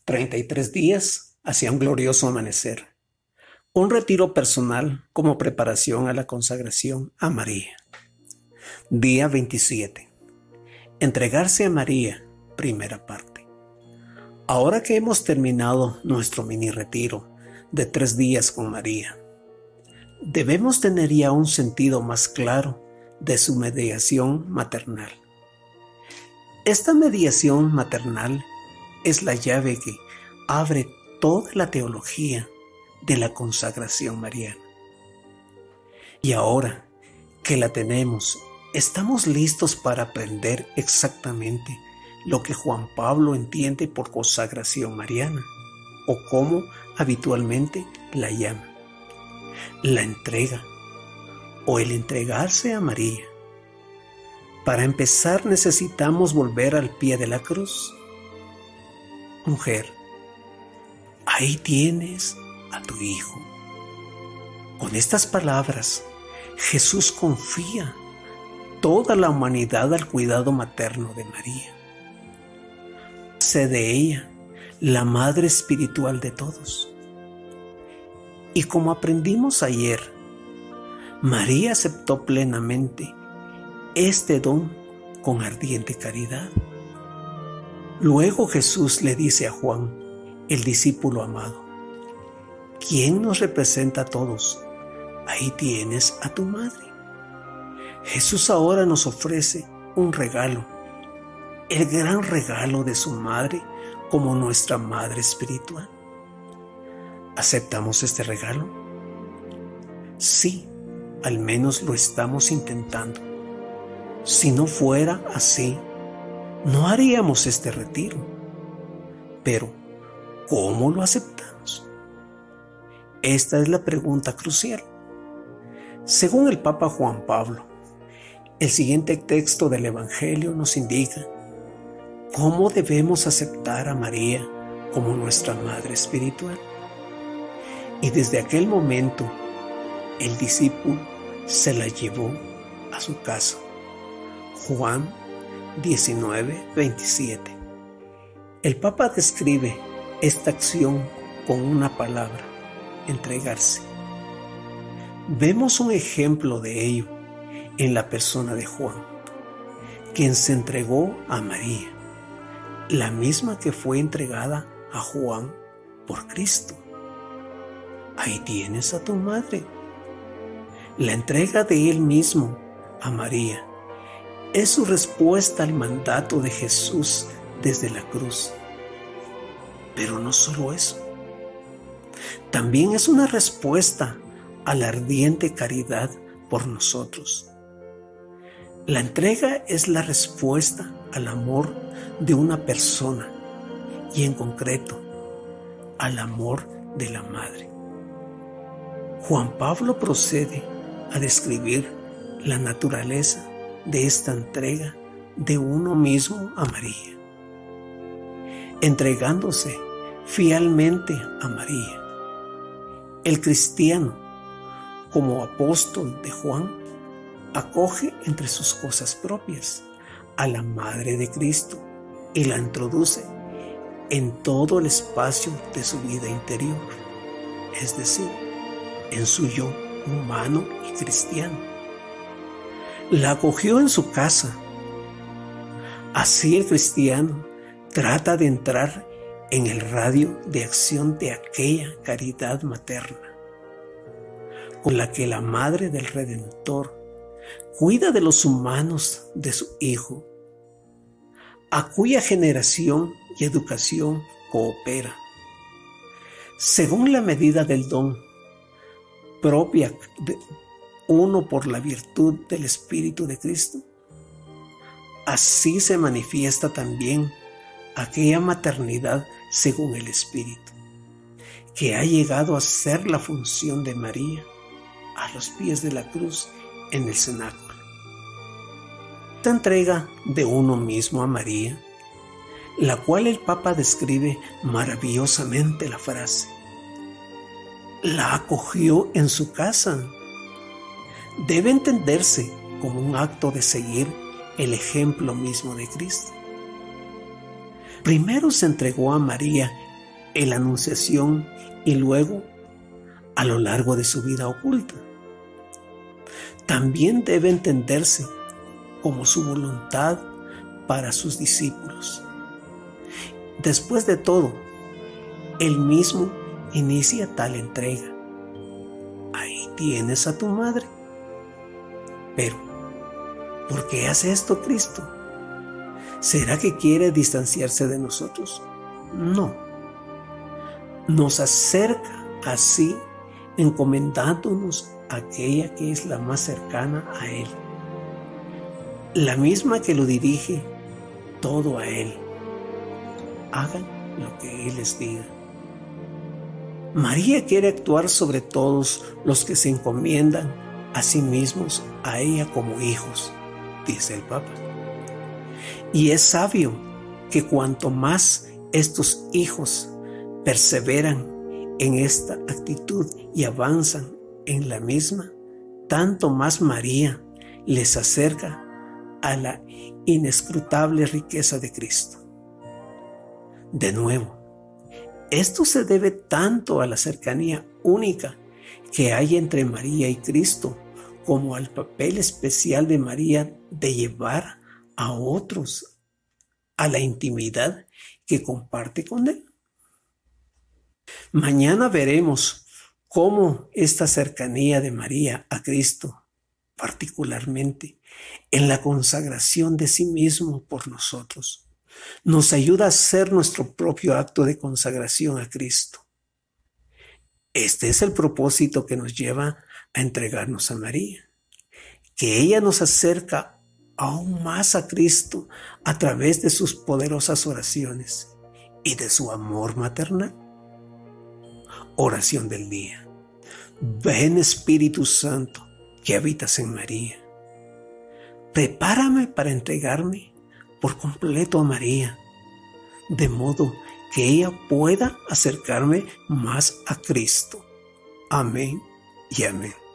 33 días hacia un glorioso amanecer. Un retiro personal como preparación a la consagración a María. Día 27. Entregarse a María, primera parte. Ahora que hemos terminado nuestro mini retiro de 3 días con María, debemos tener ya un sentido más claro de su mediación maternal. Esta mediación maternal es la llave que abre toda la teología de la consagración mariana. Y ahora que la tenemos, estamos listos para aprender exactamente lo que Juan Pablo entiende por consagración mariana, o como habitualmente la llama, la entrega o el entregarse a María. Para empezar necesitamos volver al pie de la cruz. Mujer, ahí tienes a tu hijo. Con estas palabras, Jesús confía toda la humanidad al cuidado materno de María. Hace de ella la madre espiritual de todos. Y como aprendimos ayer, María aceptó plenamente este don con ardiente caridad. Luego Jesús le dice a Juan, el discípulo amado: ¿quién nos representa a todos? Ahí tienes a tu madre. Jesús ahora nos ofrece un regalo, el gran regalo de su madre como nuestra madre espiritual. ¿Aceptamos este regalo? Sí, al menos lo estamos intentando. Si no fuera así, no haríamos este retiro. Pero, ¿cómo lo aceptamos? Esta es la pregunta crucial. Según el Papa Juan Pablo, el siguiente texto del Evangelio nos indica cómo debemos aceptar a María como nuestra madre espiritual. Y desde aquel momento, el discípulo se la llevó a su casa. Juan 19:27. El Papa describe esta acción con una palabra: entregarse. Vemos un ejemplo de ello en la persona de Juan, quien se entregó a María, la misma que fue entregada a Juan por Cristo. Ahí tienes a tu madre. La entrega de él mismo a María es su respuesta al mandato de Jesús desde la cruz. Pero no solo eso, también es una respuesta a la ardiente caridad por nosotros. La entrega es la respuesta al amor de una persona y en concreto al amor de la madre. Juan Pablo procede a describir la naturaleza de esta entrega de uno mismo a María, entregándose fielmente a María. El cristiano, como apóstol de Juan, acoge entre sus cosas propias a la Madre de Cristo y la introduce en todo el espacio de su vida interior, es decir, en su yo humano y cristiano. La acogió en su casa. Así el cristiano trata de entrar en el radio de acción de aquella caridad materna con la que la Madre del Redentor cuida de los humanos de su Hijo, a cuya generación y educación coopera, según la medida del don propia de uno por la virtud del Espíritu de Cristo. Así se manifiesta también aquella maternidad según el Espíritu, que ha llegado a ser la función de María a los pies de la cruz en el cenáculo. Esta entrega de uno mismo a María, la cual el Papa describe maravillosamente la frase: la acogió en su casa, debe entenderse como un acto de seguir el ejemplo mismo de Cristo. Primero se entregó a María en la Anunciación y luego a lo largo de su vida oculta. También debe entenderse como su voluntad para sus discípulos. Después de todo, Él mismo inicia tal entrega. Ahí tienes a tu madre. Pero, ¿por qué hace esto Cristo? ¿Será que quiere distanciarse de nosotros? No. Nos acerca así, encomendándonos a aquella que es la más cercana a Él, la misma que lo dirige todo a Él. Hagan lo que Él les diga. María quiere actuar sobre todos los que se encomiendan a sí mismos a ella como hijos, dice el Papa. Y es sabio que cuanto más estos hijos perseveran en esta actitud y avanzan en la misma, tanto más María les acerca a la inescrutable riqueza de Cristo. De nuevo, esto se debe tanto a la cercanía única que hay entre María y Cristo, como al papel especial de María de llevar a otros a la intimidad que comparte con Él. Mañana veremos cómo esta cercanía de María a Cristo, particularmente en la consagración de sí mismo por nosotros, nos ayuda a hacer nuestro propio acto de consagración a Cristo. Este es el propósito que nos lleva a entregarnos a María, que ella nos acerca aún más a Cristo a través de sus poderosas oraciones y de su amor maternal. Oración del día. Ven Espíritu Santo, que habitas en María. Prepárame para entregarme por completo a María, de modo que ella pueda acercarme más a Cristo. Amén y amén.